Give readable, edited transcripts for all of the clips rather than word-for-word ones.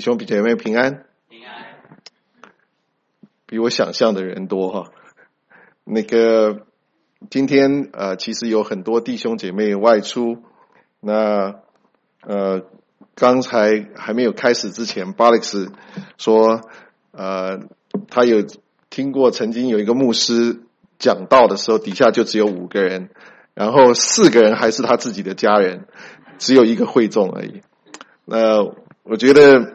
弟兄姐妹平安， 平安。 比我想象的人多哈。今天其实有很多弟兄姐妹外出。那刚才还没有开始之前 ，Alex 说他有听过曾经有一个牧师讲道的时候，底下就只有5个人，然后4个人还是他自己的家人，只有一个会众而已。那我觉得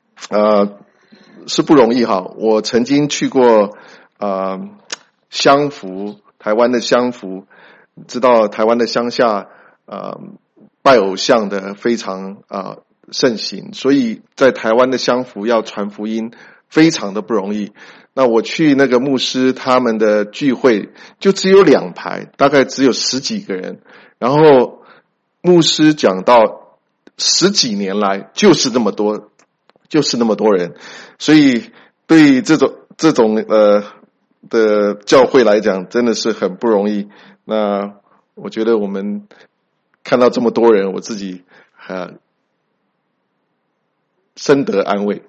是不容易哈。我曾经去过乡福，台湾的乡福，知道台湾的乡下拜偶像的非常盛行，所以在台湾的乡福要传福音非常的不容易。那我去那个牧师他们的聚会，就只有2排，大概只有10几个人，然后牧师讲到10几年来就是那么多人，所以对这种的教会来讲真的是很不容易。那我觉得我们看到这么多人，我自己深得安慰。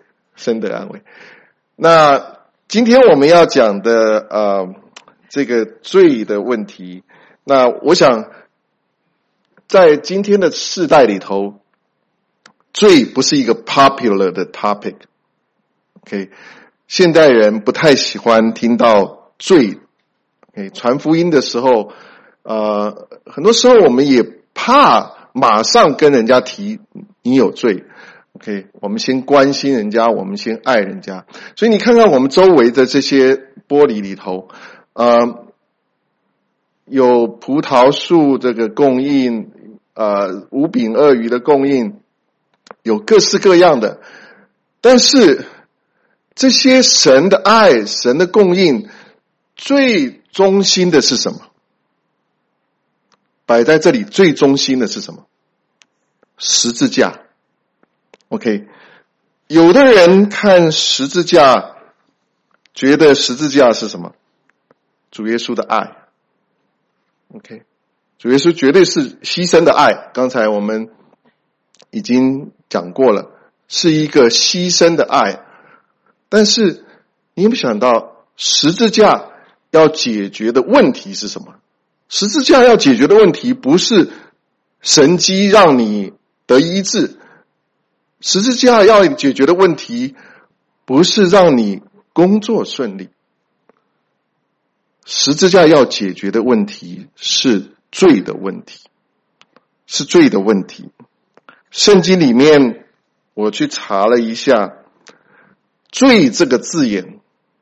那今天我们要讲的这个罪的问题，那我想在今天的世代里头，罪不是一个 popular 的 topic。 OK， 现代人不太喜欢听到罪。OK， 传福音的时候很多时候我们也怕马上跟人家提你有罪。OK， 我们先关心人家，我们先爱人家。所以你看看我们周围的这些玻璃里头有葡萄树这个供应5饼2鱼的供应，有各式各样的。但是这些神的爱，神的供应，最中心的是什么？摆在这里最中心的是什么？十字架。OK， 有的人看十字架，觉得十字架是什么？主耶稣的爱。OK， 主耶稣绝对是牺牲的爱，刚才我们已经讲过了，是一个牺牲的爱。但是你有没有想到十字架要解决的问题是什么？十字架要解决的问题不是神迹让你得医治，十字架要解决的问题不是让你工作顺利，十字架要解决的问题是罪的问题，是罪的问题。圣经里面我去查了一下，罪这个字眼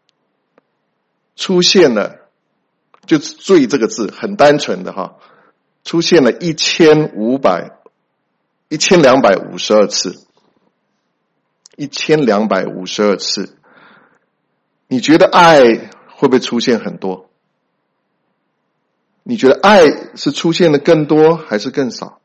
出现了，就罪这个字很单纯的哈，出现了1252次。1252次。你觉得爱会不会出现很多？你觉得爱是出现的更多还是更少？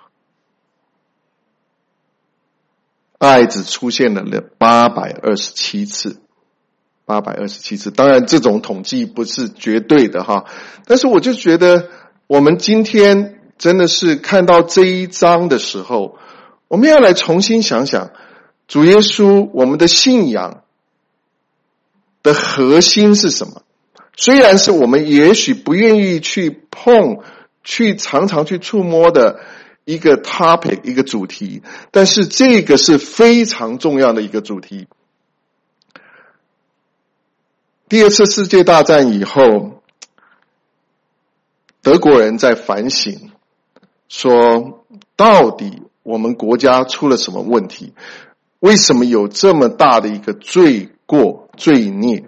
爱只出现了827次。827次。当然这种统计不是绝对的哈，但是我就觉得我们今天真的是看到这一章的时候，我们要来重新想想主耶稣我们的信仰的核心是什么。虽然是我们也许不愿意去碰，去常常去触摸的一个 topic， 一个主题，但是这个是非常重要的一个主题。第2次世界大战以后，德国人在反省，说到底我们国家出了什么问题？为什么有这么大的一个罪过、罪孽？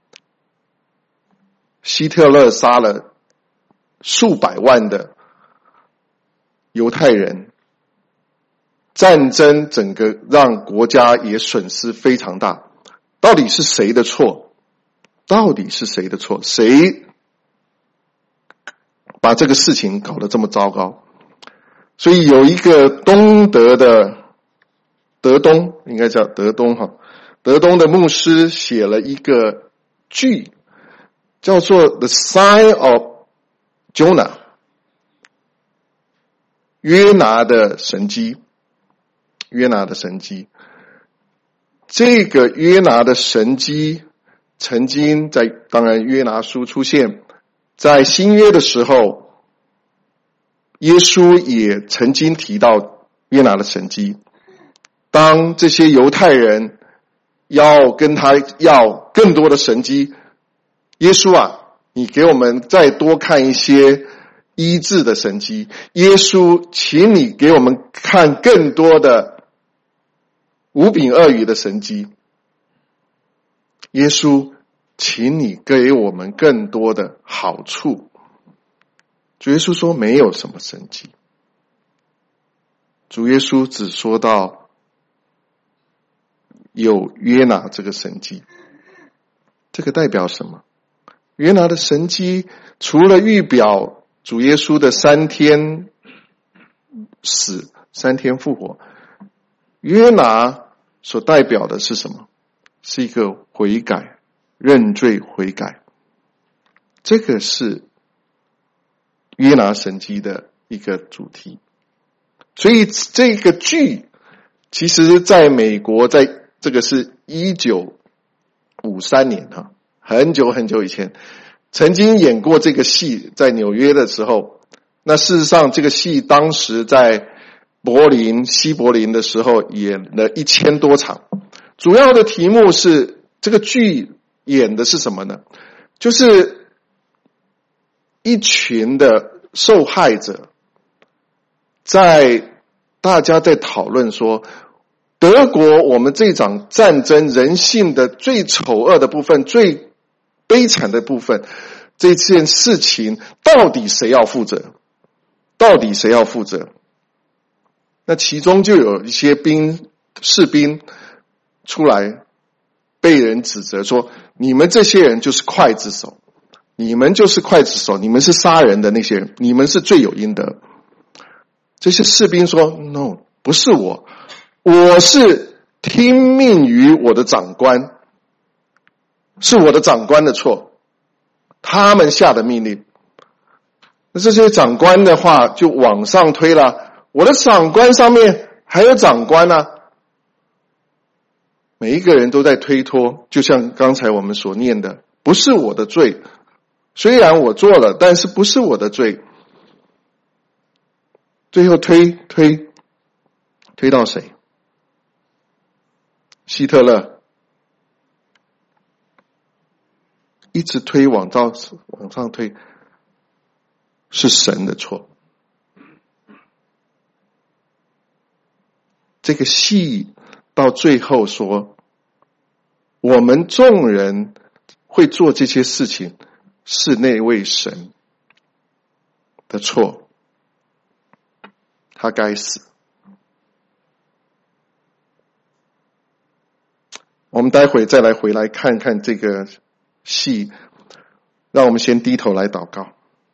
希特勒杀了数百万的犹太人，战争整个让国家也损失非常大。到底是谁的错？谁把这个事情搞得这么糟糕？所以有一个东德的德东，应该叫德东哈，德东的牧师写了一个剧，叫做 The Sign of Jonah， 约拿的神迹。 这个约拿的神迹曾经当然约拿书出现，在新约的时候，耶稣也曾经提到约拿的神迹。当这些犹太人要跟他要更多的神迹，耶稣啊，你给我们再多看一些医治的神迹。耶稣，请你给我们看更多的5饼2鱼的神迹。耶稣，请你给我们更多的好处。主耶稣说没有什么神迹。主耶稣只说到有约拿这个神迹。这个代表什么？约拿的神迹除了预表主耶稣的3天死3天复活，约拿所代表的是什么？是一个悔改，认罪悔改。这个是约拿神迹的一个主题。所以这个剧其实在美国，在这个是1953年很久很久以前曾经演过这个戏，在纽约的时候。那事实上这个戏当时在西柏林的时候演了1000多场。主要的题目是，这个剧演的是什么呢？就是一群的受害者大家在讨论说，德国我们这场战争人性的最丑恶的部分，最悲惨的部分，这件事情到底谁要负责？到底谁要负责？那其中就有一些士兵出来被人指责说，你们这些人就是刽子手，你们就是刽子手，你们是杀人的那些人，你们是罪有应得。这些士兵说 No， 不是我是听命于我的长官，是我的长官的错，他们下的命令。那这些长官的话就往上推了，我的长官上面还有长官啊。每一个人都在推脱，就像刚才我们所念的，不是我的罪，虽然我做了，但是不是我的罪。最后推到谁？希特勒。一直推往上推，是神的错。这个戏到最后说，我们众人会做这些事情，是那位神的错，他该死。我们待会再回来看看这个戏，让我们先低头来祷告。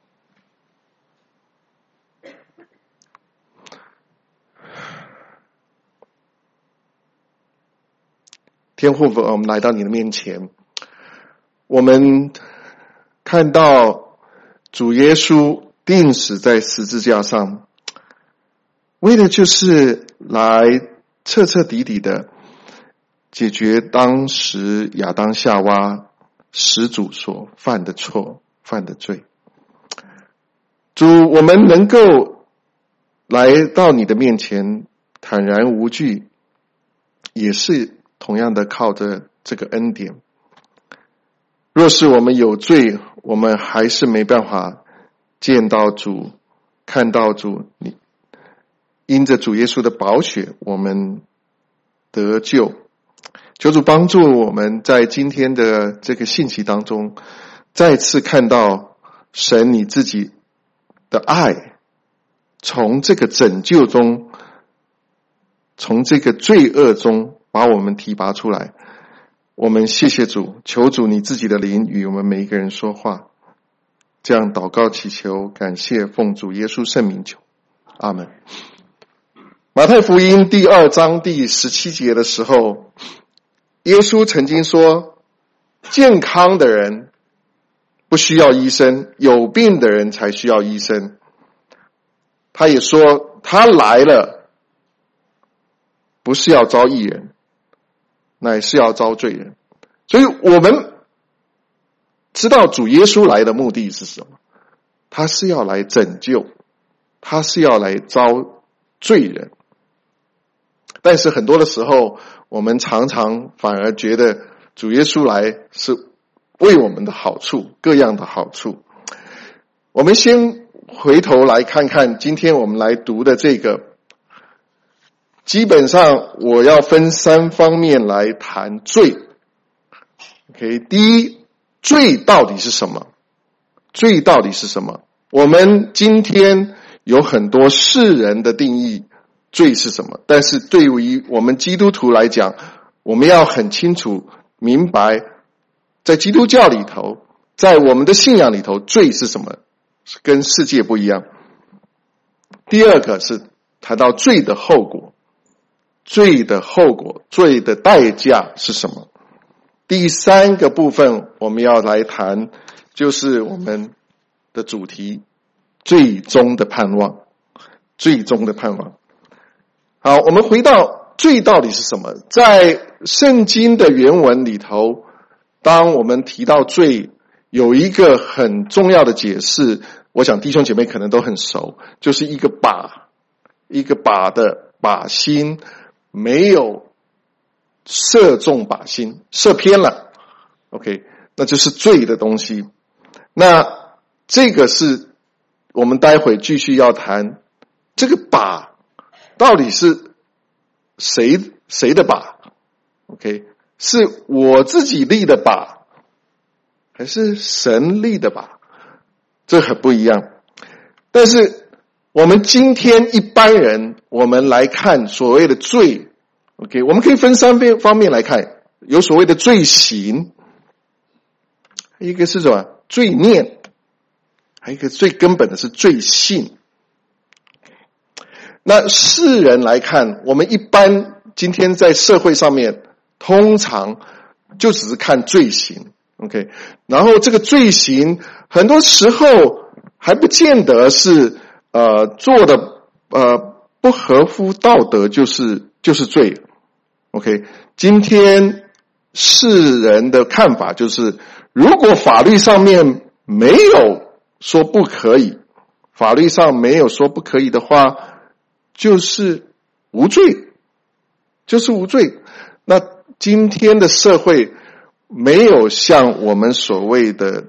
天父，我们来到你的面前，我们看到主耶稣钉死在十字架上，为的就是来彻彻底底的解决当时亚当夏娃始祖所犯的错，犯的罪。主，我们能够来到你的面前坦然无惧，也是同样的靠着这个恩典。若是我们有罪，我们还是没办法见到主，看到主。你因着主耶稣的宝血，我们得救。求主帮助我们在今天的这个信息当中，再次看到神你自己的爱，从这个拯救中，从这个罪恶中把我们提拔出来。我们谢谢主，求主你自己的灵与我们每一个人说话。这样祷告祈求，感谢奉主耶稣圣名求，阿们。马太福音第2章第17节的时候，耶稣曾经说，健康的人不需要医生，有病的人才需要医生。他也说，他来了不是要招义人， 乃是要招罪人。所以我们知道主耶稣来的目的是什么？他是要来拯救，他是要来招罪人。但是很多的时候，我们常常反而觉得主耶稣来是为我们的好处，各样的好处。我们先回头来看看今天我们来读的这个，基本上我要分3方面来谈罪。OK， 第一，罪到底是什么？罪到底是什么？我们今天有很多世人的定义罪是什么，但是对于我们基督徒来讲，我们要很清楚明白，在基督教里头，在我们的信仰里头，罪是什么，跟世界不一样。第二个是谈到罪的后果，罪的后果，罪的代价是什么。第3个部分我们要来谈，就是我们的主题，最终的盼望，最终的盼望。好，我们回到罪到底是什么。在圣经的原文里头，当我们提到罪，有一个很重要的解释，我想弟兄姐妹可能都很熟，就是一个靶的靶心没有射中靶心，射偏了 OK， 那就是罪的东西。那这个是我们待会继续要谈，这个靶到底是谁的靶 OK， 是我自己立的靶还是神立的靶？这很不一样。但是我们今天一般人，我们来看所谓的罪 OK， 我们可以分3方面来看，有所谓的罪行，一个是什么？罪念，还有一个最根本的是罪性。那世人来看，我们一般今天在社会上面通常就只是看罪行 OK， 然后这个罪行很多时候还不见得是做的不合乎道德就是罪 OK。 今天世人的看法就是，如果法律上面没有说不可以，法律上没有说不可以的话，就是无罪，就是无罪。那今天的社会没有像我们所谓的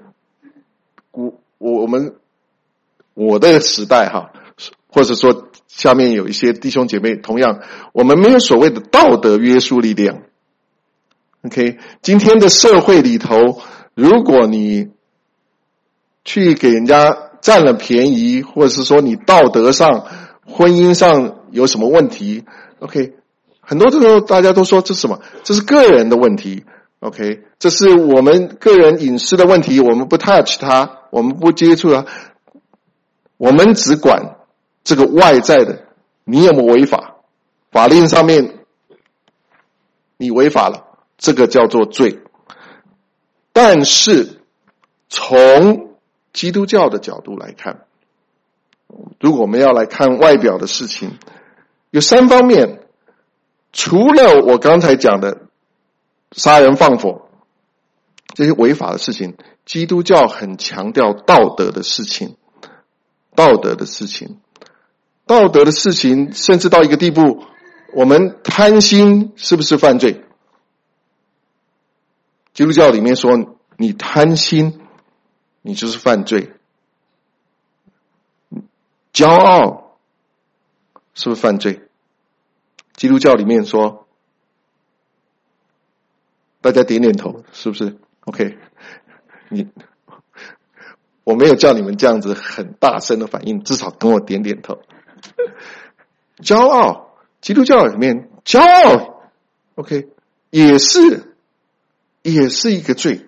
我的时代哈，或者说下面有一些弟兄姐妹同样，我们没有所谓的道德约束力量 OK。 今天的社会里头，如果你去给人家占了便宜，或者是说你道德上婚姻上有什么问题 OK， 很多时候大家都说这是什么？这是个人的问题 OK， 这是我们个人隐私的问题，我们不 touch 它，我们不接触它，我们只管这个外在的，你有没有违法？法令上面你违法了，这个叫做罪。但是从基督教的角度来看，如果我们要来看外表的事情，有3方面。除了我刚才讲的杀人放火这些违法的事情，基督教很强调道德的事情，道德的事情，道德的事情，甚至到一个地步，我们贪心是不是犯罪？基督教里面说，你贪心，你就是犯罪。骄傲是不是犯罪？基督教里面说，大家点点头，是不是 ？OK， 我没有叫你们这样子很大声的反应，至少跟我点点头。骄傲，基督教里面骄傲 ，OK， 也是一个罪。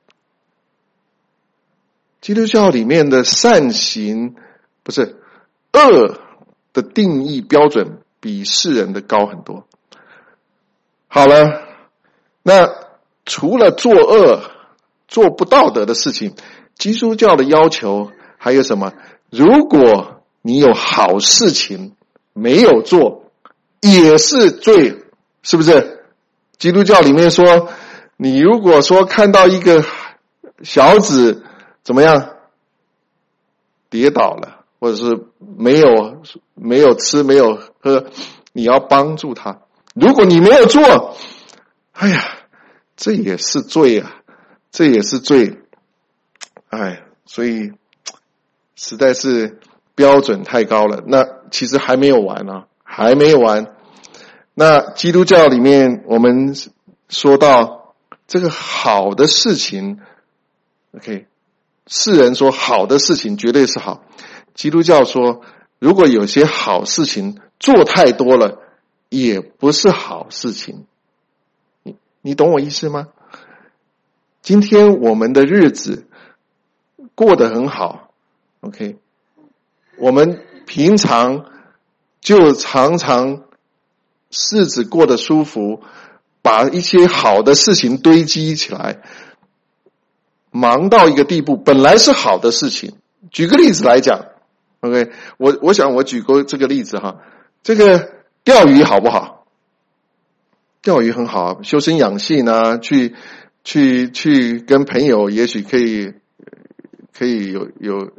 基督教里面的善行，不是恶的定义标准比世人的高很多。好了，那除了作恶、做不道德的事情，基督教的要求还有什么？如果你有好事情没有做，也是罪，是不是？ 基督教里面说，你如果说看到一个小子怎么样跌倒了，或者是没有吃没有喝，你要帮助他。如果你没有做，哎呀，这也是罪啊，这也是罪。哎，所以实在是标准太高了。那其实还没有完啊，还没有完。那基督教里面我们说到这个好的事情 ，OK， 世人说好的事情绝对是好，基督教说如果有些好事情做太多了，也不是好事情。你懂我意思吗？今天我们的日子过得很好 ，OK， 我们平常就常常日子过得舒服，把一些好的事情堆积起来，忙到一个地步，本来是好的事情。举个例子来讲 ，OK， 我想我举过这个例子哈，这个钓鱼好不好？钓鱼很好啊，修身养性啊，去跟朋友也许可以有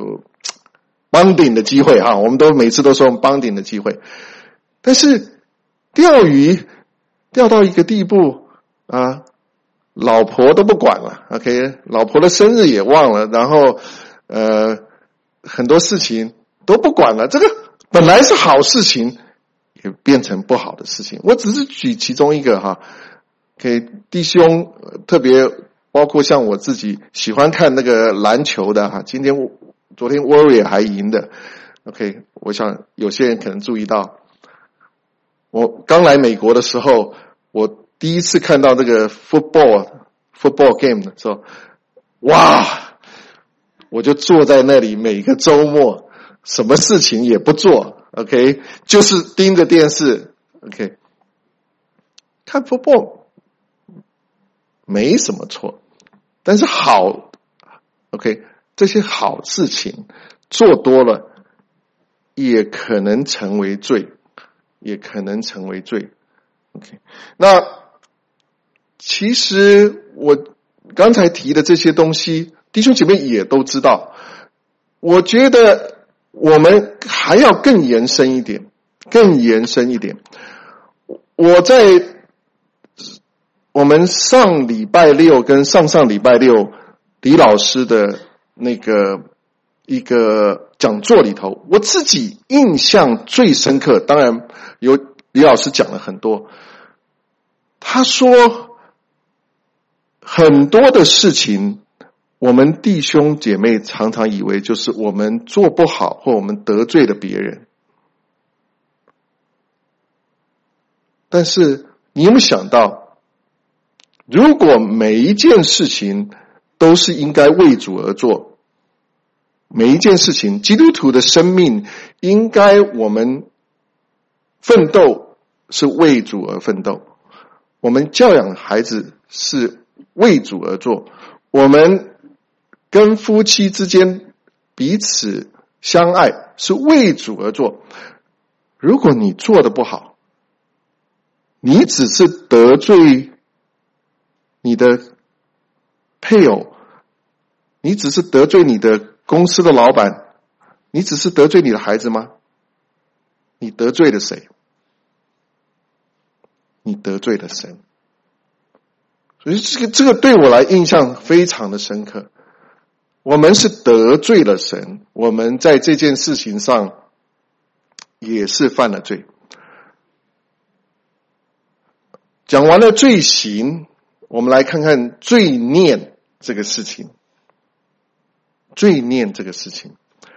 bonding的机会哈，我们都每次都说bonding的机会，但是钓鱼钓到一个地步啊，老婆都不管了 ，OK， 老婆的生日也忘了，然后很多事情都不管了，这个本来是好事情，也变成不好的事情。我只是举其中一个哈，给弟兄特别包括像我自己喜欢看那个篮球的哈，昨天 Warrior 还赢的 ，OK， 我想有些人可能注意到，我刚来美国的时候，我第一次看到这个 football game 的时候，哇！我就坐在那里，每个周末什么事情也不做 ，OK， 就是盯着电视 ，OK， 看 football 没什么错，但是好 ，OK， 这些好事情做多了，也可能成为罪，也可能成为罪 ，OK， 那其实我刚才提的这些东西，弟兄姐妹也都知道。我觉得我们还要更延伸一点，更延伸一点。我在我们上礼拜六跟上上礼拜六李老师的那个一个讲座里头，我自己印象最深刻，当然有李老师讲了很多。他说很多的事情，我们弟兄姐妹常常以为就是我们做不好或我们得罪了别人，但是你有没有想到，如果每一件事情都是应该为主而做，每一件事情基督徒的生命应该我们奋斗是为主而奋斗，我们教养孩子是为主而做，我们跟夫妻之间彼此相爱是为主而做。如果你做得不好，你只是得罪你的配偶，你只是得罪你的公司的老板，你只是得罪你的孩子吗？你得罪了谁？你得罪了神。所以这个对我来印象非常的深刻。我们是得罪了神，我们在这件事情上也是犯了罪。讲完了罪行，我们来看看罪念这个事情。罪念这个事情，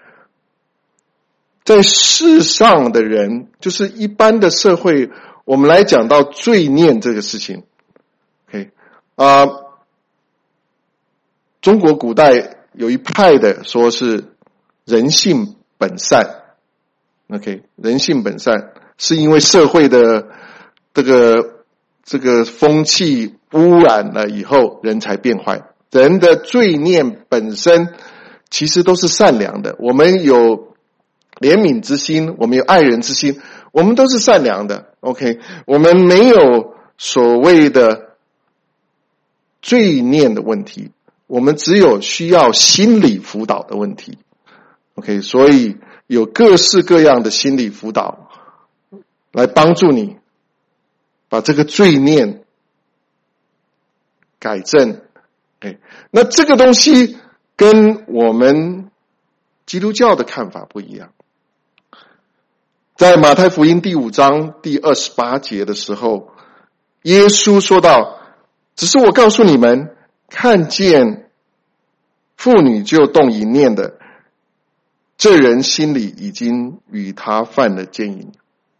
在世上的人，就是一般的社会，我们来讲到罪念这个事情。OK，中国古代有一派的说是人性本善 ，OK， 人性本善是因为社会的这个风气污染了以后，人才变坏。人的罪念本身其实都是善良的，我们有怜悯之心，我们有爱人之心，我们都是善良的 ，OK， 我们没有所谓的罪念的问题，我们只有需要心理辅导的问题。OK， 所以有各式各样的心理辅导来帮助你把这个罪念改正。那这个东西跟我们基督教的看法不一样。在马太福音第5章第28节的时候，耶稣说道，只是我告诉你们，看见妇女就动淫念的，这人心里已经与他犯了奸淫。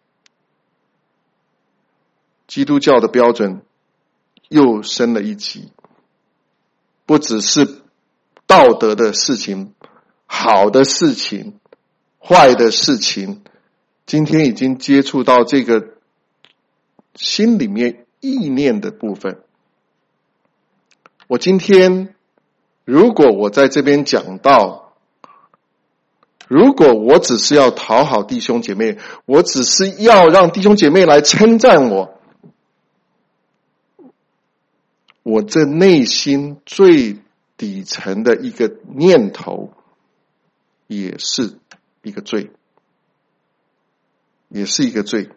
基督教的标准又升了一级，不只是道德的事情，好的事情，坏的事情，今天已经接触到这个心里面意念的部分。我今天如果我在这边讲到，如果我只是要讨好弟兄姐妹，我只是要让弟兄姐妹来称赞我这内心最底层的一个念头也是一个罪，也是一个罪。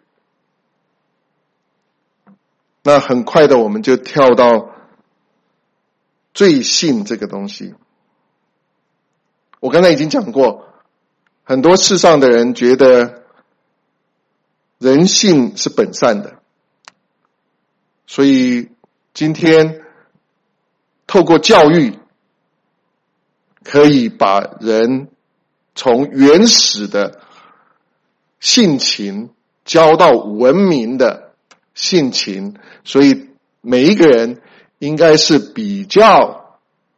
那很快的我们就跳到罪性这个东西。我刚才已经讲过，很多世上的人觉得人性是本善的，所以今天透过教育可以把人从原始的性情教到文明的性情，所以每一个人应该是比较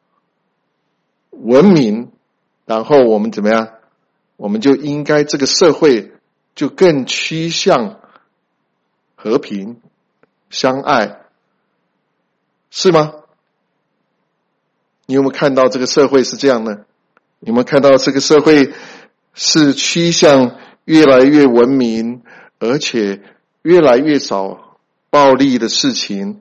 文明，然后我们怎么样？我们就应该这个社会就更趋向和平、相爱，是吗？你有没有看到这个社会是这样呢？有没有看到这个社会是趋向越来越文明，而且越来越少暴力的事情？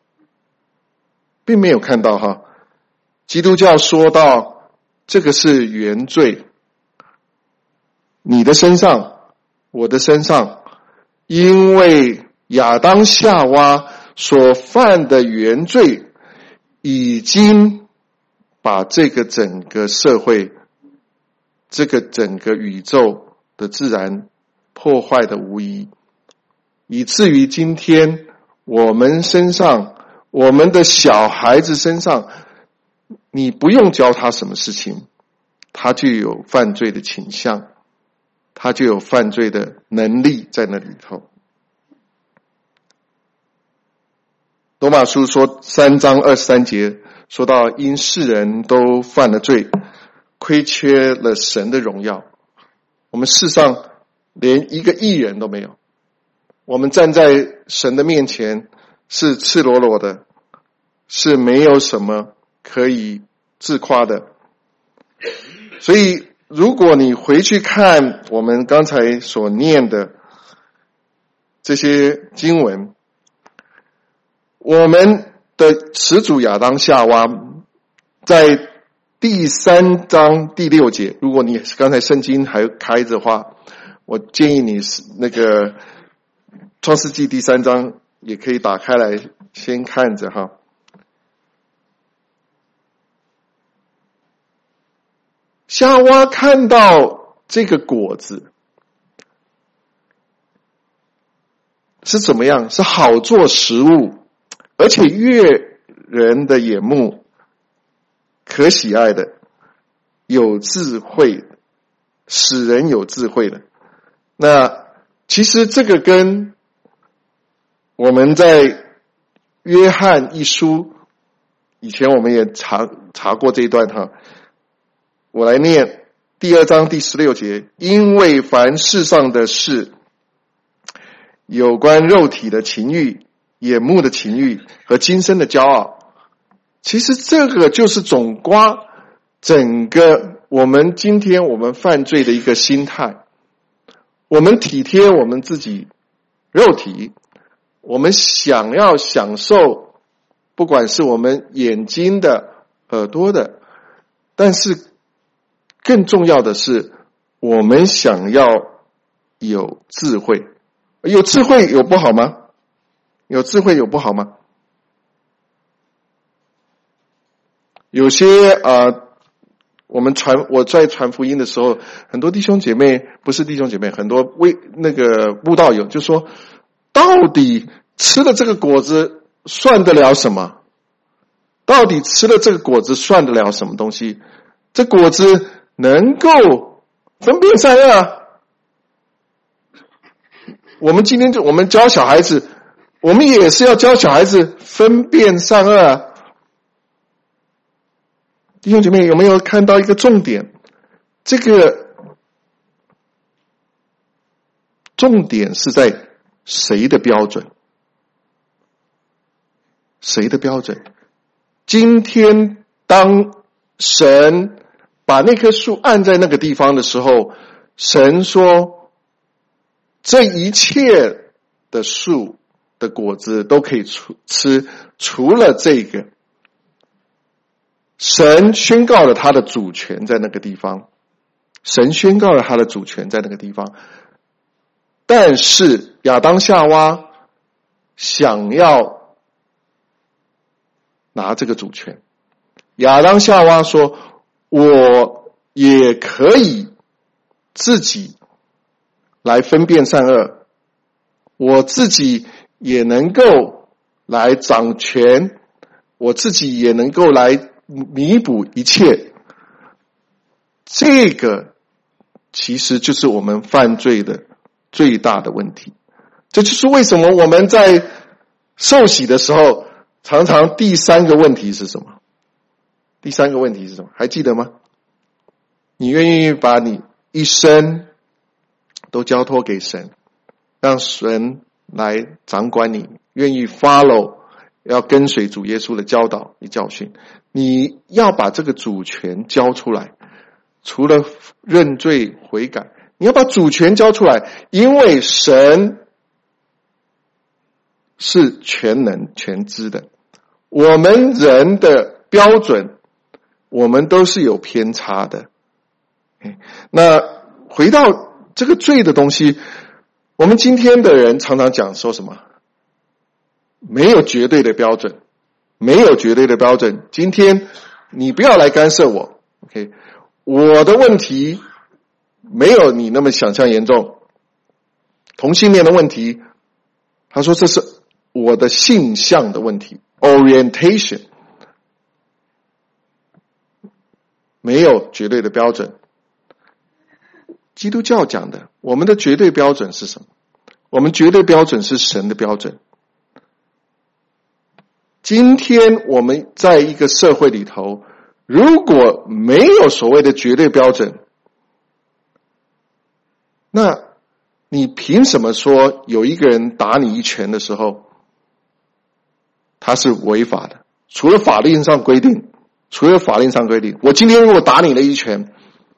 并没有看到哈。基督教说到这个是原罪，你的身上，我的身上，因为亚当夏娃所犯的原罪，已经把这个整个社会，这个整个宇宙的自然破坏的无疑，以至于今天我们身上，我们的小孩子身上，你不用教他什么事情，他就有犯罪的倾向，他就有犯罪的能力在那里头。罗马书说3章23节说到，因世人都犯了罪，亏缺了神的荣耀。我们世上连一个义人都没有，我们站在神的面前是赤裸裸的，是没有什么可以自夸的。所以如果你回去看我们刚才所念的这些经文，我们的始祖亚当夏娃在第3章第6节，如果你刚才圣经还开着的话，我建议你那个创世纪第3章也可以打开来先看着哈。夏娃看到这个果子是怎么样？是好做食物，而且悦人的眼目，可喜爱的，有智慧，使人有智慧的。那其实这个跟我们在约翰一书，以前我们也查过这一段哈。我来念第2章第16节，因为凡世上的事，有关肉体的情欲、眼目的情欲和今生的骄傲，其实这个就是总括整个我们今天我们犯罪的一个心态。我们体贴我们自己肉体， 我们想要享受，不管是我们眼睛的、耳朵的，但是更重要的是，我们想要有智慧。有智慧有不好吗？有智慧有不好吗？有些我在传福音的时候，很多弟兄姐妹，不是弟兄姐妹，很多慕道友就说，到底吃了这个果子算得了什么？到底吃了这个果子算得了什么东西？这果子能够分辨善恶。我们今天我们教小孩子，我们也是要教小孩子分辨善恶啊。弟兄姐妹有没有看到一个重点？这个重点是在谁的标准？谁的标准？今天当神把那棵树按在那个地方的时候，神说这一切的树的果子都可以吃，除了这个。神宣告了他的主权在那个地方，神宣告了他的主权在那个地方，但是亚当夏娃想要拿这个主权。亚当夏娃说，我也可以自己来分辨善恶，我自己也能够来掌权，我自己也能够来弥补一切。这个其实就是我们犯罪的最大的问题。这就是为什么我们在受洗的时候，常常第三个问题是什么？第三个问题是什么？还记得吗？你愿意把你一生都交托给神，让神来掌管你，愿意 follow， 要跟随主耶稣的教导与教训，你要把这个主权交出来。除了认罪悔改，你要把主权交出来，因为神是全能全知的。我们人的标准，我们都是有偏差的。那回到这个罪的东西，我们今天的人常常讲说什么？没有绝对的标准，没有绝对的标准。今天你不要来干涉我 ，OK？ 我的问题没有你那么想象严重。同性恋的问题，他说这是我的性向的问题 ，orientation， 没有绝对的标准。基督教讲的，我们的绝对标准是什么？我们绝对标准是神的标准。今天我们在一个社会里头，如果没有所谓的绝对标准，那你凭什么说有一个人打你一拳的时候，他是违法的？除了法令上规定，我今天如果打你了一拳，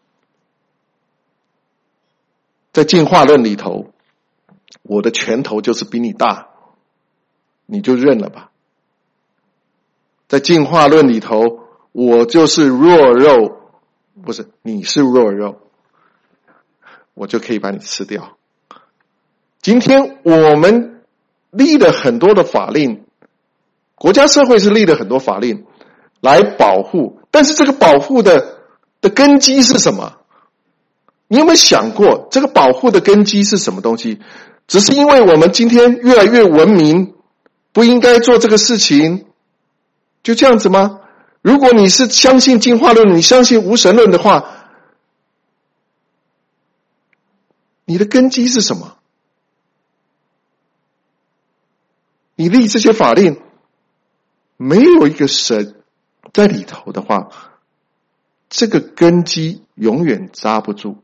在进化论里头，我的拳头就是比你大，你就认了吧。在进化论里头，我就是弱肉，不是，你是弱肉，我就可以把你吃掉。今天我们立了很多的法令，国家社会是立了很多法令来保护，但是这个保护的根基是什么？你有没有想过这个保护的根基是什么东西？只是因为我们今天越来越文明，不应该做这个事情，就这样子吗？如果你是相信进化论，你相信无神论的话，你的根基是什么？你立这些法令没有一个神在里头的话，这个根基永远扎不住。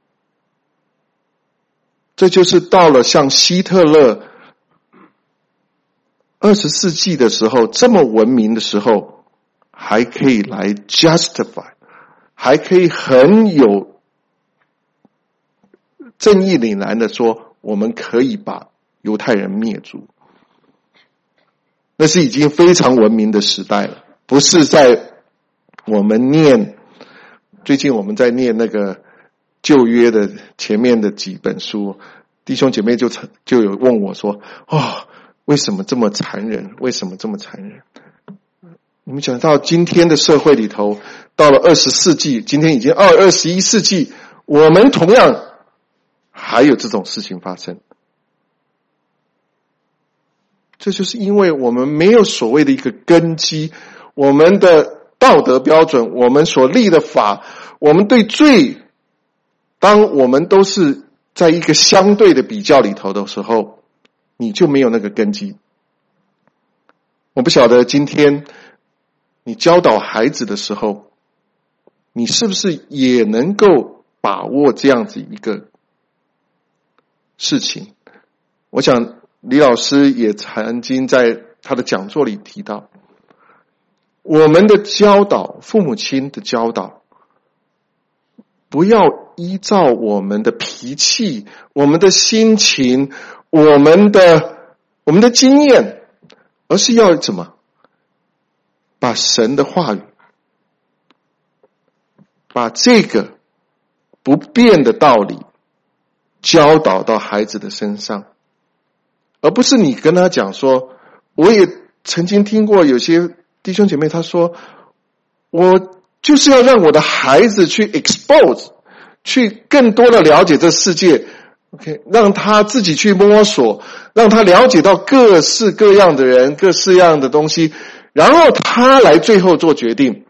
这就是到了像希特勒20世纪的时候，这么文明的时候，还可以来 justify， 还可以很有正义凛然的说，我们可以把犹太人灭族。 那是已经非常文明的时代了，不是在我们最近我们在念那个旧约的前面的几本书，弟兄姐妹就有问我说，为什么这么残忍？为什么这么残忍？你们讲到今天的社会里头，到了20世纪，今天已经21世纪，我们同样还有这种事情发生。这就是因为我们没有所谓的一个根基，我们的道德标准，我们所立的法，我们对罪，当我们都是在一个相对的比较里头的时候，你就没有那个根基。我不晓得今天你教导孩子的时候，你是不是也能够把握这样子一个事情？我想李老师也曾经在他的讲座里提到，我们的教导，父母亲的教导，不要依照我们的脾气、我们的心情、我们的经验，而是要怎么把神的话语，把这个不变的道理教导到孩子的身上，而不是你跟他讲说，我也曾经听过有些弟兄姐妹他说，我就是要让我的孩子去 expose， 去更多的了解这世界， OK， 让他自己去摸索，让他了解到各式各样的人，各式各样的东西，然后他来最后做决定，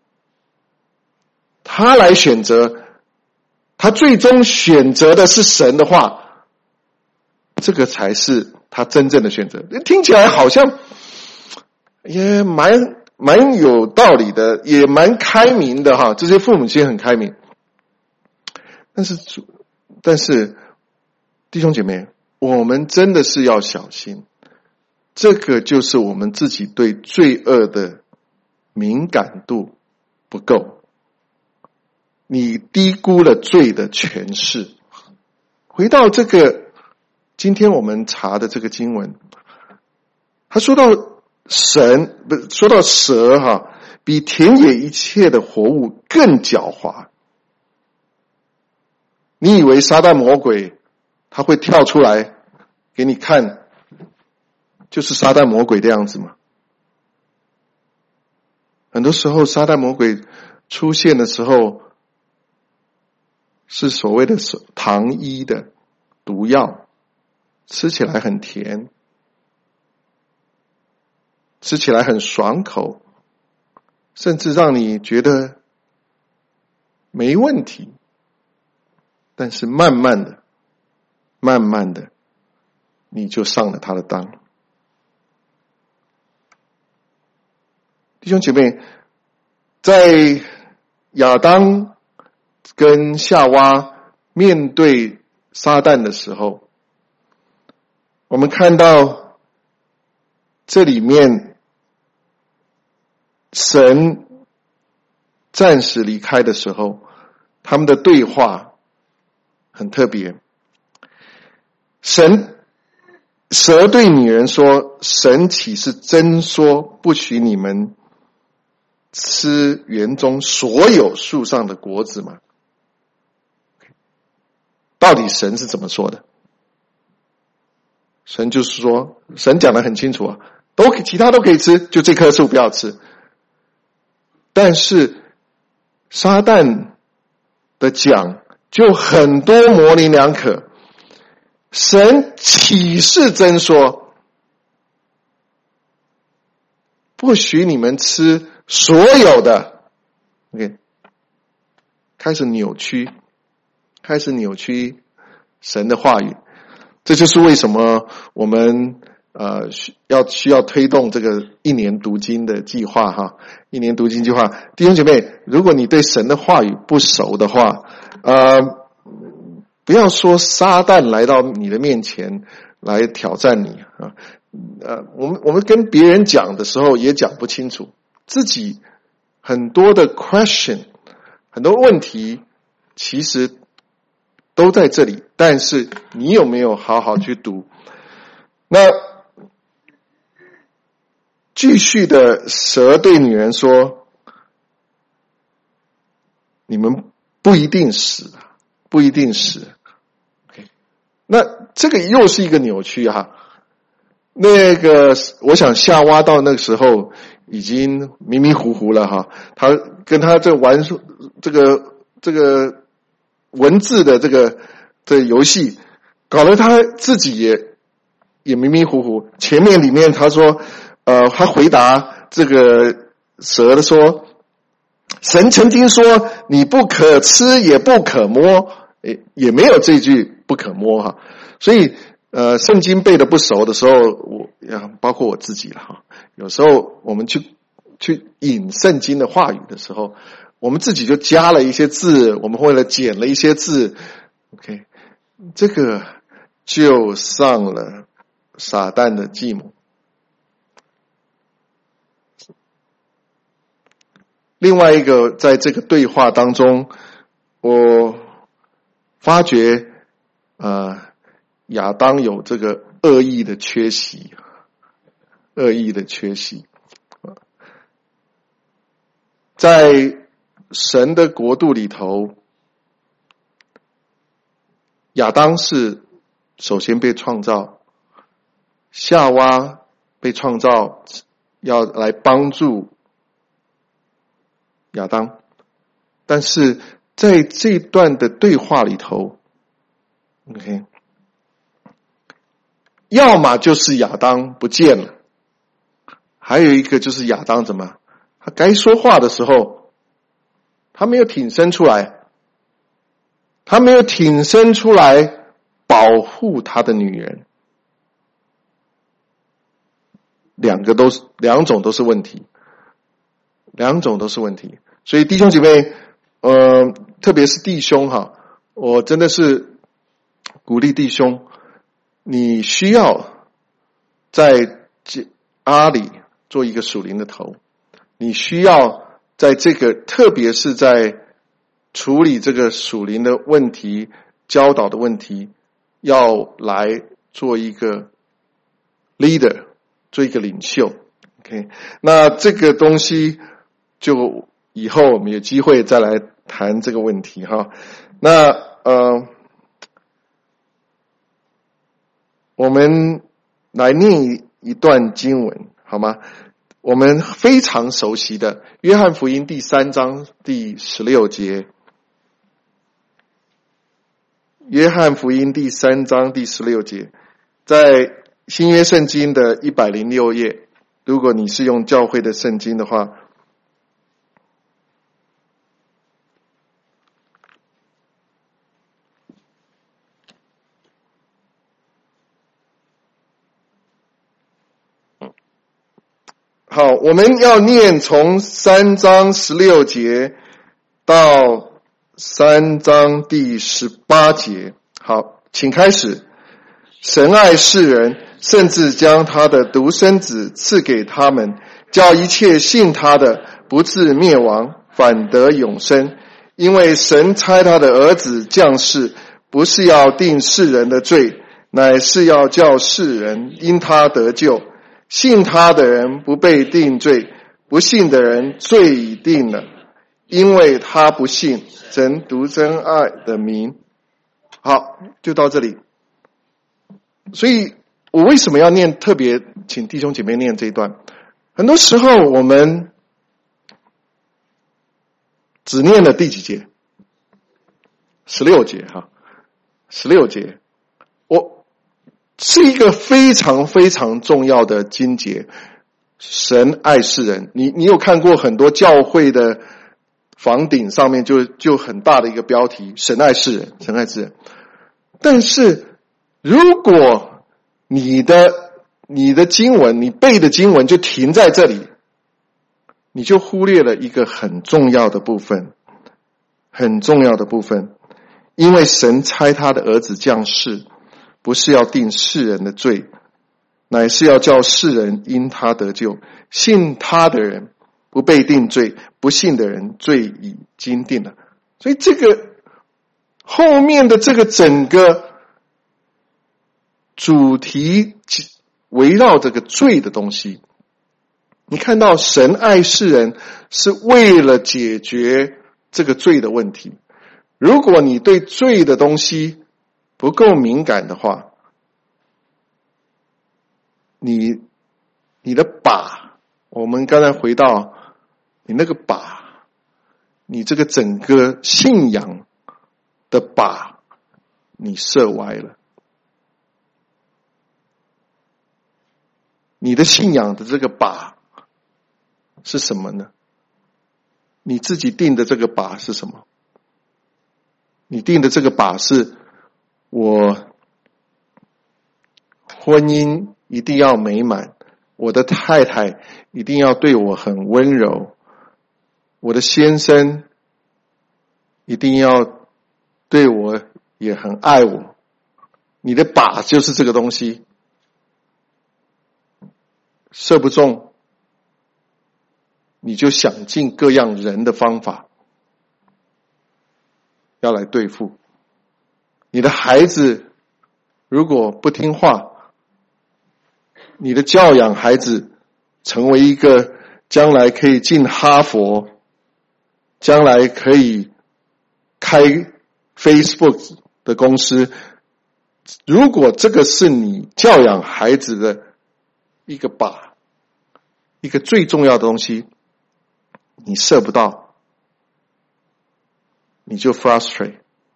他来选择，他最终选择的是神的话，这个才是他真正的选择。听起来好像也蛮有道理的，也蛮开明的哈，这些父母亲很开明。但是弟兄姐妹，我们真的是要小心，这个就是我们自己对罪恶的敏感度不够，你低估了罪的权势。回到这个今天我们查的这个经文，他说到说到蛇哈，比田野一切的活物更狡猾。你以为撒旦魔鬼他会跳出来给你看就是撒旦魔鬼的样子吗？很多时候撒旦魔鬼出现的时候是所谓的糖衣的毒药，吃起来很甜，吃起来很爽口，甚至让你觉得没问题，但是慢慢的你就上了他的当。弟兄姐妹，在亚当跟夏娃面对撒旦的时候，我们看到这里面神暂时离开的时候，他们的对话很特别。蛇对女人说，神岂是真说不许你们吃园中所有树上的果子吗？到底神是怎么说的？神就是说，神讲得很清楚啊，其他都可以吃，就这棵树不要吃。但是撒旦的讲就很多模棱两可，神岂是真说不许你们吃所有的 OK， 开始扭曲神的话语。这就是为什么我们需要推动这个1年读经的计划哈。1年读经计划，弟兄姐妹，如果你对神的话语不熟的话，不要说撒旦来到你的面前来挑战你啊。我们跟别人讲的时候也讲不清楚，自己很多的 question， 很多问题其实都在这里，但是你有没有好好去读？那继续的蛇对女人说，你们不一定死，不一定死。Okay. 那这个又是一个扭曲哈。那个我想夏娃到那个时候已经迷迷糊糊了哈，他跟他这玩这个文字的这个游戏，搞得他自己也迷迷糊糊。前面里面他说他回答这个蛇的说，神曾经说你不可吃也不可摸，也没有这句不可摸哈。所以圣经背得不熟的时候，包括我自己了哈，有时候我们去引圣经的话语的时候，我们自己就加了一些字，我们为了减了一些字 ，OK， 这个就上了撒旦的计谋。另外一个，在这个对话当中，我发觉亚当有这个恶意的缺席，在神的国度里头，亚当是首先被创造，夏娃被创造要来帮助亚当，但是在这段的对话里头 ，OK， 要么就是亚当不见了，还有一个就是亚当他该说话的时候，他没有挺身出来，保护他的女人，两种都是问题。所以弟兄姐妹，特别是弟兄哈，我真的是鼓励弟兄，你需要在家里做一个属灵的头，你需要在这个，特别是在处理这个属灵的问题、教导的问题，要来做一个 leader， 做一个领袖。OK， 那这个东西就以后我们有机会再来谈这个问题哈。那我们来念一段经文好吗？我们非常熟悉的约翰福音第3章第16节。约翰福音第3章第16节，在新约圣经的106页，如果你是用教会的圣经的话，好，我们要念从3章16节到3章第18节。好，请开始。神爱世人，甚至将他的独生子赐给他们，叫一切信他的不至灭亡，反得永生。因为神差他的儿子降世，不是要定世人的罪，乃是要叫世人因他得救。信他的人不被定罪，不信的人罪已定了，因为他不信神独生爱的名。好，就到这里。所以我为什么要念，特别请弟兄姐妹念这一段？很多时候我们只念了第几节？16节哈，16节。是一个非常非常重要的经节，神爱世人。你有看过很多教会的房顶上面就很大的一个标题，神爱世人，神爱世人。但是如果你的经文，你背的经文就停在这里，你就忽略了一个很重要的部分，因为神差他的儿子降世，不是要定世人的罪，乃是要叫世人因他得救。信他的人不被定罪，不信的人罪已经定了。所以这个后面的这个整个主题围绕这个罪的东西， 你看到神爱世人是为了解决这个罪的问题。如果你对罪的东西不够敏感的话，你的靶，我们刚才回到你那个靶，你这个整个信仰的靶，你射歪了。你的信仰的这个靶是什么呢？你自己定的这个靶是什么？你定的这个靶是，我婚姻一定要美满，我的太太一定要对我很温柔，我的先生一定要对我也很爱我。你的靶就是这个东西，射不中，你就想尽各样人的方法要来对付。你的孩子如果不听话，你的教养孩子成为一个将来可以进哈佛，将来可以开 Facebook 的公司，如果这个是你教养孩子的一个靶，一个最重要的东西，你射不到，你就 frustrate，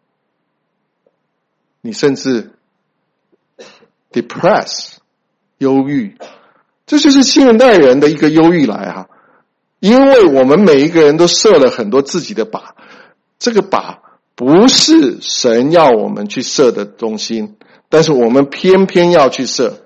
你甚至 depress， 忧郁。这就是现代人的一个忧郁来哈，因为我们每一个人都设了很多自己的靶，这个靶不是神要我们去设的东西，但是我们偏偏要去设。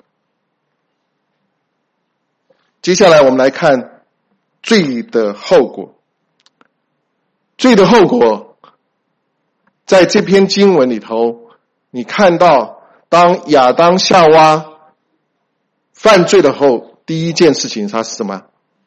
接下来我们来看罪的后果。罪的后果在这篇经文里头，你看到当亚当夏娃犯罪的后，第一件事情他是什么？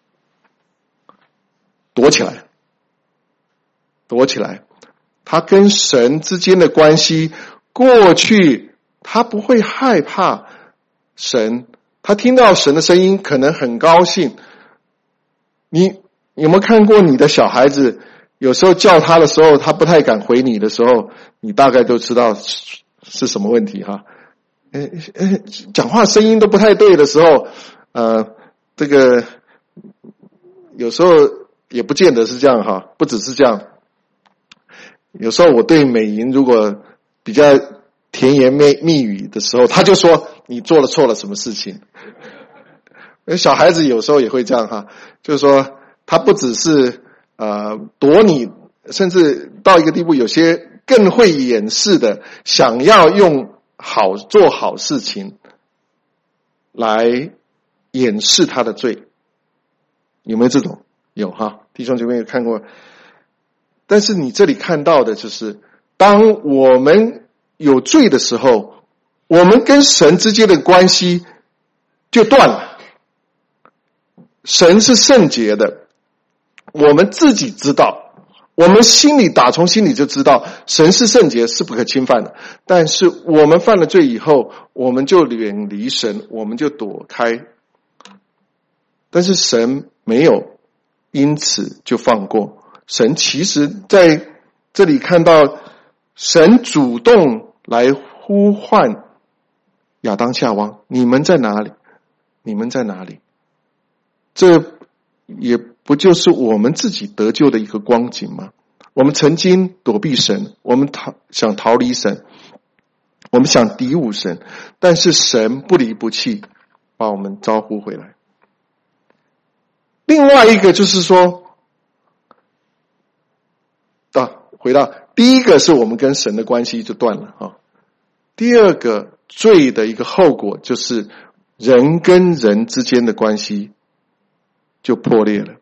躲起来。躲起来。他跟神之间的关系，过去他不会害怕神，他听到神的声音可能很高兴。你有没有看过你的小孩子有时候叫他的时候，他不太敢回你的时候，你大概都知道是什么问题哈。讲话声音都不太对的时候，这个有时候也不见得是这样哈，不只是这样。有时候我对美莹如果比较甜言蜜语的时候，他就说你做了错了什么事情。小孩子有时候也会这样哈，就是说他不只是躲你，甚至到一个地步，有些更会掩饰的，想要用做好事情来掩饰他的罪。有没有这种？有哈，弟兄姐妹有看过。但是你这里看到的就是，当我们有罪的时候，我们跟神之间的关系就断了。神是圣洁的，我们自己知道，我们打从心里就知道神是圣洁，是不可侵犯的。但是我们犯了罪以后，我们就远离神，我们就躲开。但是神没有因此就放过。神其实在这里看到，神主动来呼唤亚当夏娃，你们在哪里？你们在哪里？这也不就是我们自己得救的一个光景吗？我们曾经躲避神，我们想逃离神，我们想敌侮神，但是神不离不弃，把我们招呼回来。另外一个就是说，回到第一个是我们跟神的关系就断了啊。第二个罪的一个后果就是人跟人之间的关系就破裂了。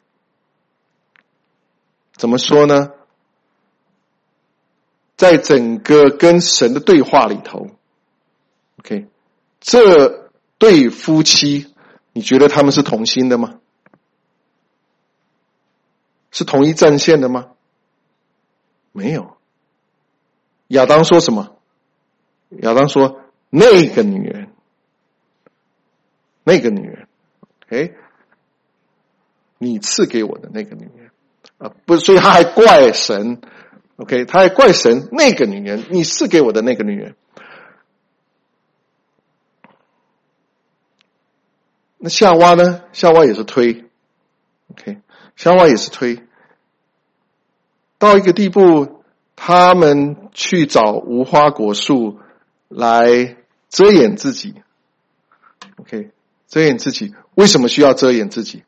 怎么说呢？在整个跟神的对话里头 ，OK， 这对夫妻，你觉得他们是同心的吗？是同一战线的吗？没有。亚当说什么？亚当说那个女人 ，OK， 你赐给我的那个女人不，所以他还怪神 ，OK， 他还怪神那个女人，你赐给我的那个女人。那夏娃呢？夏娃也是推 ，OK， 夏娃也是推，到一个地步，他们去找无花果树来遮掩自己 ，OK， 遮掩自己。为什么需要遮掩自己？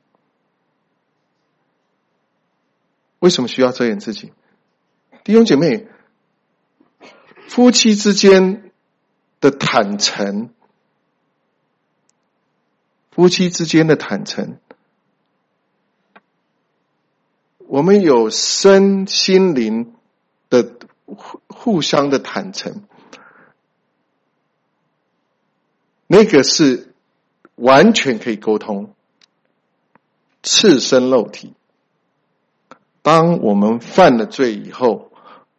为什么需要遮掩自己？弟兄姐妹，夫妻之间的坦诚，夫妻之间的坦诚，我们有身心灵的互相的坦诚，那个是完全可以沟通，赤身露体。当我们犯了罪以后，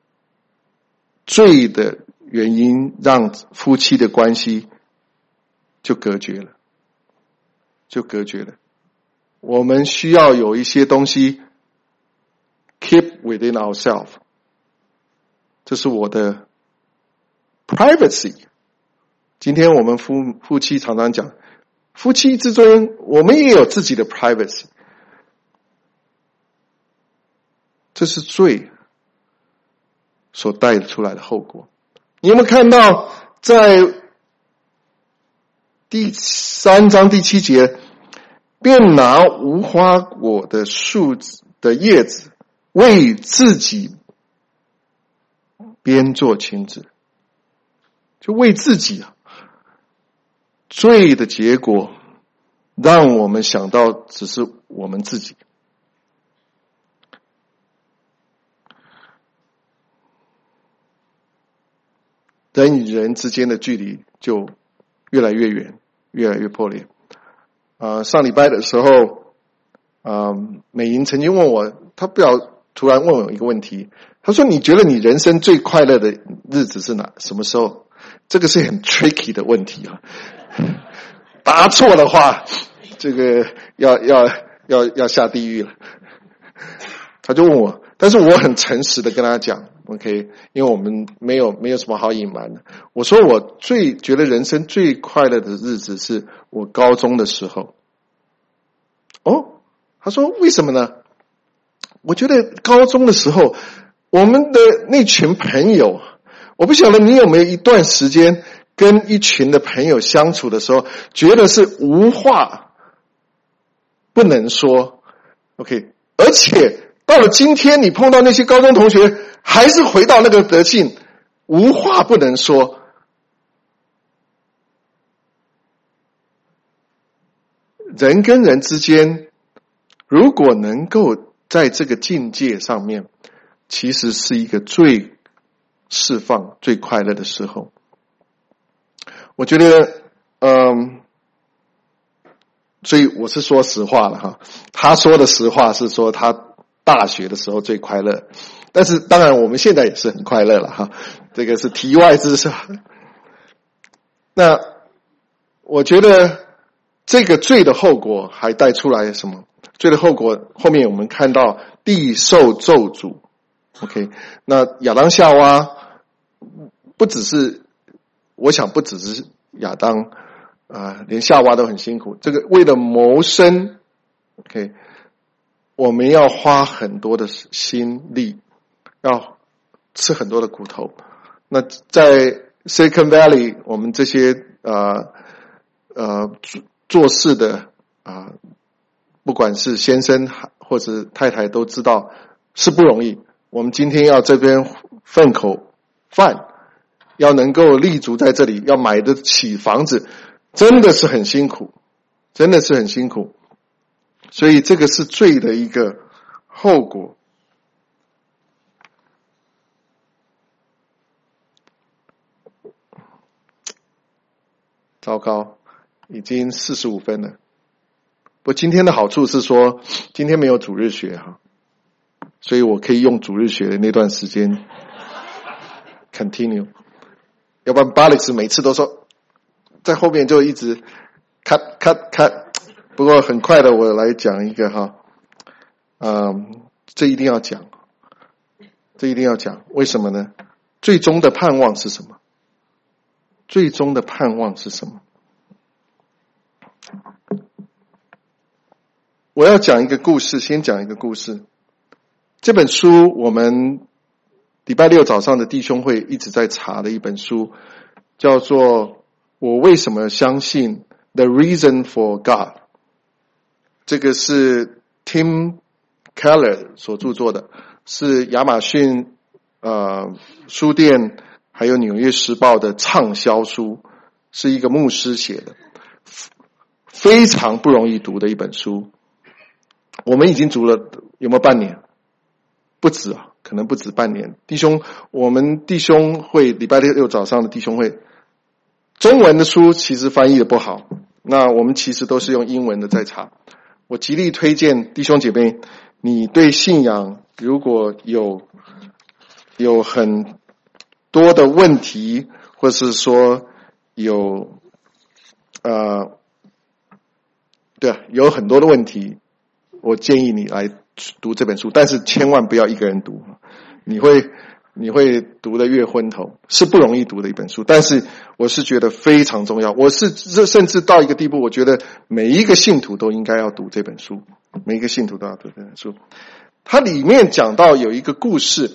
罪的原因让夫妻的关系就隔绝了，我们需要有一些东西 keep within ourselves， 这是我的 privacy。 今天我们夫妻常常讲，夫妻之中我们也有自己的 privacy， 这是罪所带出来的后果。你有没有看到在第3章第7节，便拿无花果的树的叶子为自己编做裙子，就为自己罪的结果让我们想到只是我们自己。人与人之间的距离就越来越远，越来越破裂。上礼拜的时候，美莹曾经问我，她突然问我一个问题，她说：“你觉得你人生最快乐的日子是什么时候？”这个是很 tricky 的问题啊，答错的话，这个要下地狱了。他就问我，但是我很诚实的跟他讲 ，OK， 因为我们没有什么好隐瞒的。我说我觉得人生最快乐的日子是我高中的时候。哦，他说为什么呢？我觉得高中的时候，我们的那群朋友，我不晓得你有没有一段时间跟一群的朋友相处的时候，觉得是无话不能说 ，OK， 而且到了今天，你碰到那些高中同学，还是回到那个德性，无话不能说。人跟人之间，如果能够在这个境界上面，其实是一个最释放、最快乐的时候。我觉得，所以我是说实话了哈。他说的实话是说他大学的时候最快乐，但是当然我们现在也是很快乐了哈。这个是题外之事。那我觉得这个罪的后果还带出来什么？罪的后果后面我们看到地受咒诅 ，OK， 那亚当夏娃不只是，我想不只是亚当连夏娃都很辛苦。这个为了谋生 ，OK， 我们要花很多的心力，要吃很多的骨头。那在 Silicon Valley， 我们这些做事的不管是先生或者太太都知道是不容易。我们今天要这边份口饭，要能够立足在这里，要买得起房子，真的是很辛苦，真的是很辛苦。所以这个是罪的一个后果。糟糕，已经45分了。不，今天的好处是说，今天没有主日学哈，所以我可以用主日学的那段时间 continue。要不然巴里斯每次都说，在后面就一直 cut。不过很快的，我来讲一个哈。 这一定要讲，为什么呢？最终的盼望是什么？最终的盼望是什么？我要讲一个故事，先讲一个故事。这本书我们礼拜六早上的弟兄会一直在查的一本书，叫做《我为什么相信 The Reason for God》。这个是 Tim Keller 所著作的，是亚马逊书店还有纽约时报的畅销书，是一个牧师写的，非常不容易读的一本书。我们已经读了有没有半年？不止啊，可能不止半年。我们弟兄会礼拜六早上的弟兄会，中文的书其实翻译的不好，那我们其实都是用英文的在查。我极力推荐弟兄姐妹，你对信仰如果有很多的问题，或是说有很多的问题，我建议你来读这本书，但是千万不要一个人读，你会读得越昏头，是不容易读的一本书，但是我是觉得非常重要。我是甚至到一个地步，我觉得每一个信徒都应该要读这本书，每一个信徒都要读这本书。它里面讲到有一个故事，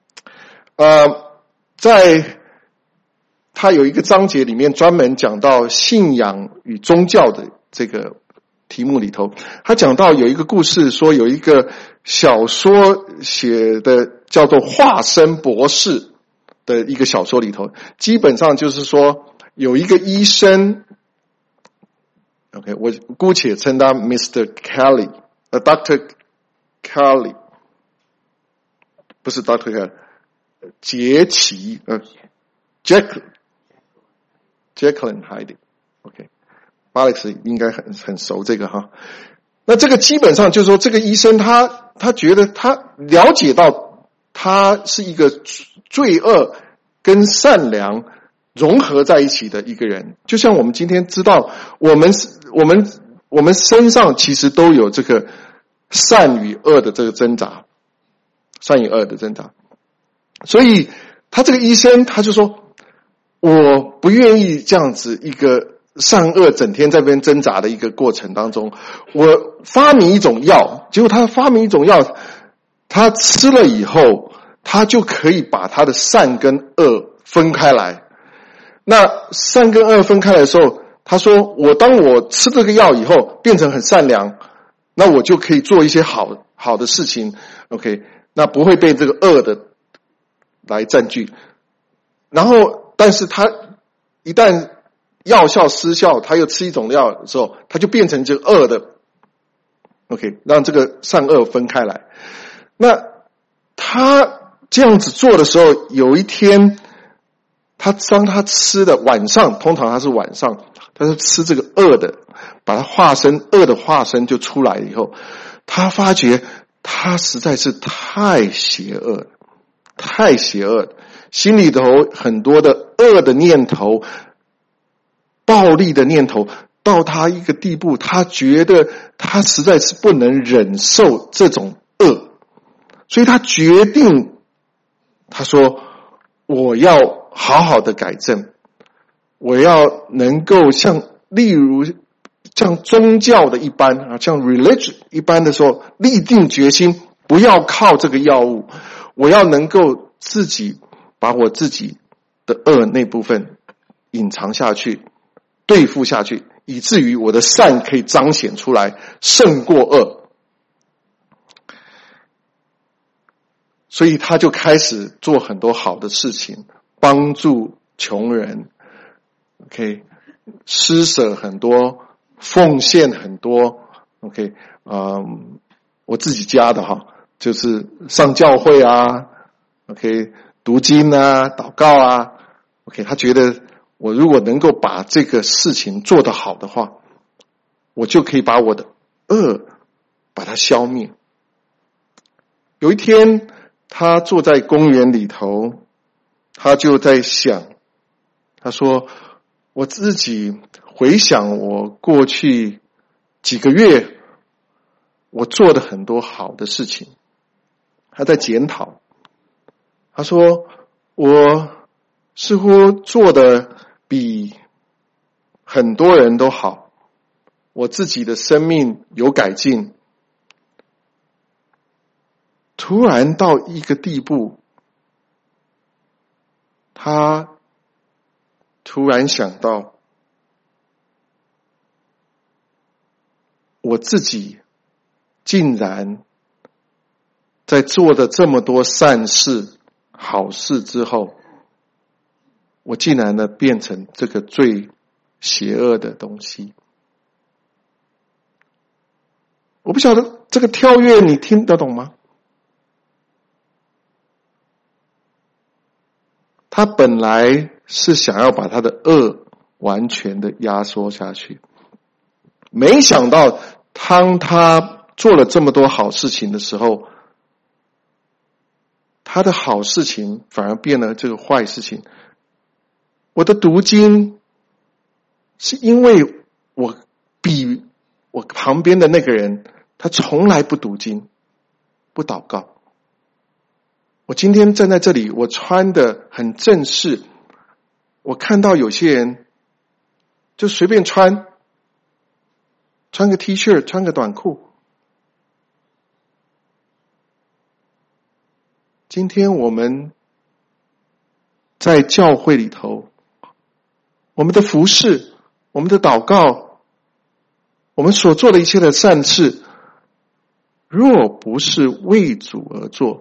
它有一个章节里面专门讲到信仰与宗教的这个题目里头，他讲到有一个故事，说有一个小说写的叫做《化身博士》的一个小说里头，基本上就是说有一个医生 ，OK， 我姑且称他 Mr. Kelly，Dr. Kelly， 不是 Dr. Kelly， 杰奇Jacqueline Heidi，OK。Alex 应该很熟这个哈。那这个基本上就是说，这个医生他觉得他了解到他是一个罪恶跟善良融合在一起的一个人，就像我们今天知道，我们身上其实都有这个善与恶的这个挣扎，善与恶的挣扎。所以他这个医生他就说，我不愿意这样子一个善恶整天在那边挣扎的一个过程当中，我发明一种药，结果他发明一种药，他吃了以后，他就可以把他的善跟恶分开来。那善跟恶分开来的时候，他说当我吃这个药以后变成很善良，那我就可以做一些好的事情 ，OK， 那不会被这个恶的来占据。然后但是他一旦药效失效，他又吃一种药的时候，他就变成这个恶的 ，OK， 让这个善恶分开来。那他这样子做的时候，有一天，当他吃的晚上，通常他是晚上，他是吃这个恶的，把它恶的化身就出来以后，他发觉他实在是太邪恶了，心里头很多的恶的念头。暴力的念头到他一个地步，他觉得他实在是不能忍受这种恶，所以他决定，他说我要好好的改正，我要能够例如像宗教的一般像 religion 一般的时候，立定决心不要靠这个药物，我要能够自己把我自己的恶那部分隐藏下去，对付下去，以至于我的善可以彰显出来，胜过恶。所以他就开始做很多好的事情，帮助穷人 ，OK， 施舍很多，奉献很多 ，OK， 我自己家的哈，就是上教会啊 ，OK， 读经啊，祷告啊 ，OK， 他觉得我如果能够把这个事情做得好的话，我就可以把我的恶把它消灭。有一天，他坐在公园里头，他就在想，他说：“我自己回想我过去几个月， 我做的很多好的事情，他在检讨。他说我似乎做的比很多人都好，我自己的生命有改进。突然到一个地步，他突然想到，我自己竟然在做的这么多善事好事之后，我竟然呢变成这个最邪恶的东西。我不晓得这个跳跃你听得懂吗？他本来是想要把他的恶完全的压缩下去，没想到当他做了这么多好事情的时候，他的好事情反而变了这个坏事情。我的读经是因为我比我旁边的那个人，他从来不读经，不祷告。我今天站在这里，我穿的很正式，我看到有些人就随便穿个 T 恤，穿个短裤。今天我们在教会里头，我们的服事，我们的祷告，我们所做的一切的善事，若不是为主而做，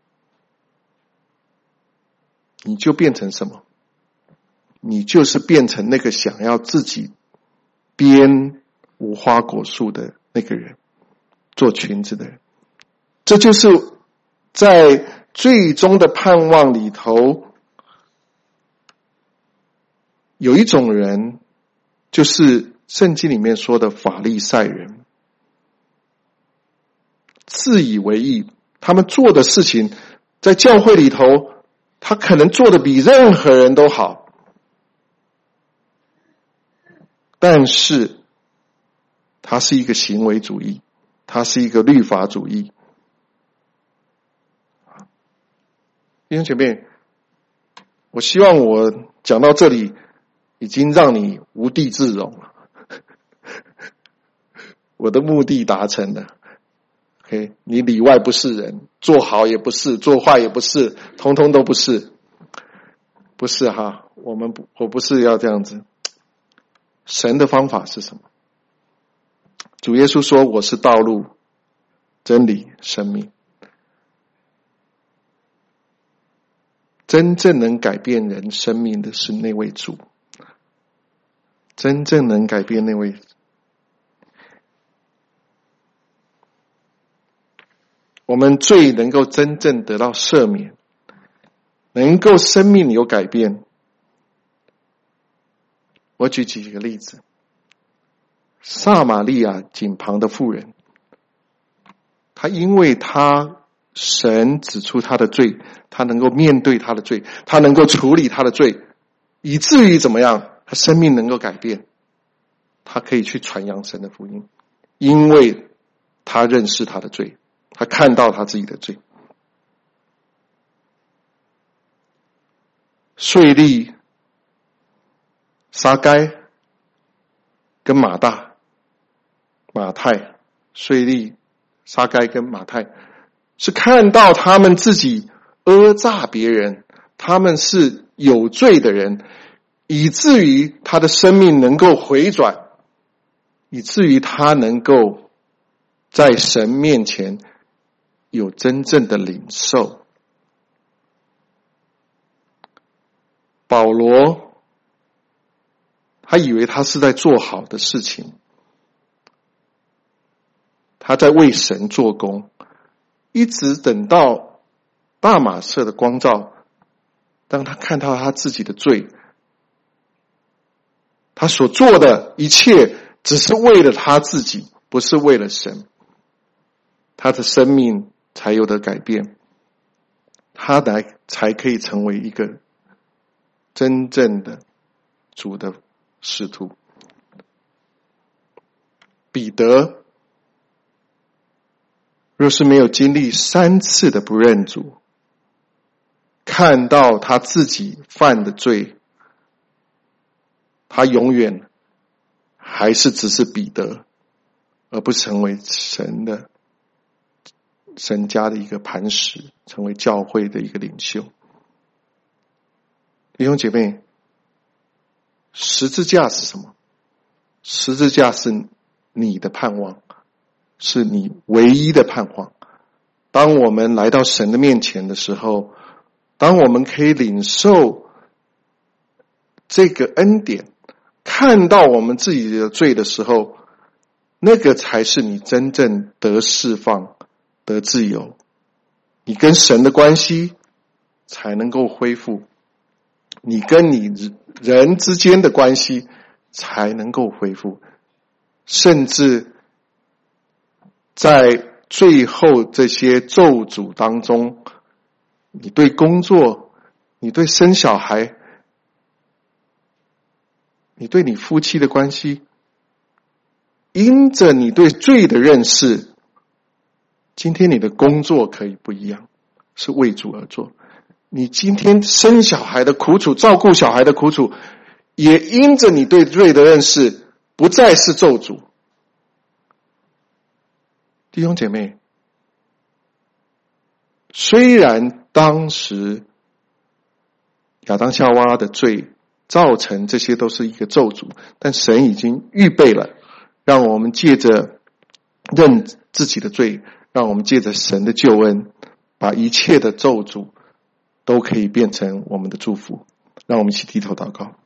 你就变成什么？你就是变成那个想要自己编无花果树的那个人，做裙子的人。这就是在最终的盼望里头，有一种人，就是圣经里面说的法利赛人，自以为义，他们做的事情在教会里头，他可能做的比任何人都好，但是他是一个行为主义，他是一个律法主义。弟兄姐妹，我希望我讲到这里已经让你无地自容了，我的目的达成了。OK， 你里外不是人，做好也不是，做坏也不是，通通都不是，不是哈，我不是要这样子。神的方法是什么？主耶稣说：“我是道路、真理、生命。”真正能改变人生命的是那位主，真正能改变那位。我们最能够真正得到赦免，能够生命有改变。我举几个例子。撒玛利亚井旁的妇人，她因为神指出她的罪，她能够面对她的罪，她能够处理她的罪，以至于怎么样？她生命能够改变，她可以去传扬神的福音，因为她认识她的罪，她看到她自己的罪。税吏撒该跟马太，税吏撒该跟马太是看到他们自己讹诈别人，他们是有罪的人，以至于他的生命能够回转，以至于他能够在神面前有真正的领受。保罗他以为他是在做好的事情，他在为神做工，一直等到大马色的光照，当他看到他自己的罪，他所做的一切只是为了他自己，不是为了神，他的生命才有的改变，他才可以成为一个真正的主的使徒。彼得若是没有经历3次的不认主，看到他自己犯的罪，他永远还是只是彼得，而不成为神家的一个磐石，成为教会的一个领袖。弟兄姐妹，十字架是什么？十字架是你的盼望，是你唯一的盼望。当我们来到神的面前的时候，当我们可以领受这个恩典，看到我们自己的罪的时候，那个才是你真正得释放、得自由，你跟神的关系才能够恢复，你跟你人之间的关系才能够恢复，甚至在最后这些咒诅当中，你对工作，你对生小孩，你对你夫妻的关系，因着你对罪的认识，今天你的工作可以不一样，是为主而做。你今天生小孩的苦楚，照顾小孩的苦楚，也因着你对罪的认识，不再是咒诅。弟兄姐妹，虽然当时亚当夏娃的罪造成这些都是一个咒诅，但神已经预备了，让我们借着认自己的罪，让我们借着神的救恩，把一切的咒诅都可以变成我们的祝福。让我们一起低头祷告。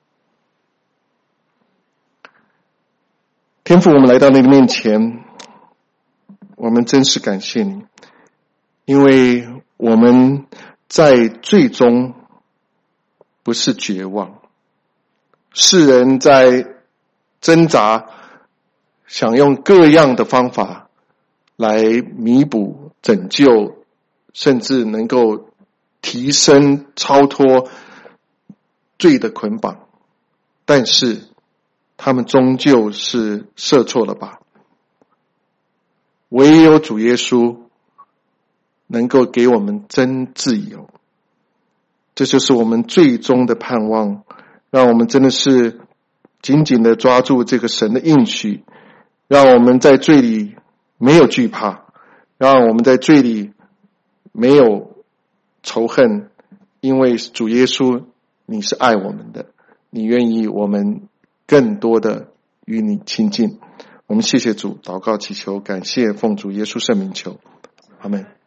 天父，我们来到你的面前，我们真是感谢你，因为我们在最终不是绝望，世人在挣扎，想用各样的方法来弥补、拯救，甚至能够提升、超脱罪的捆绑，但是他们终究是射错了靶。唯有主耶稣能够给我们真自由，这就是我们最终的盼望，让我们真的是紧紧的抓住这个神的应许，让我们在罪里没有惧怕，让我们在罪里没有仇恨，因为主耶稣你是爱我们的，你愿意我们更多的与你亲近。我们谢谢主，祷告祈求，感谢奉主耶稣圣名求，阿们。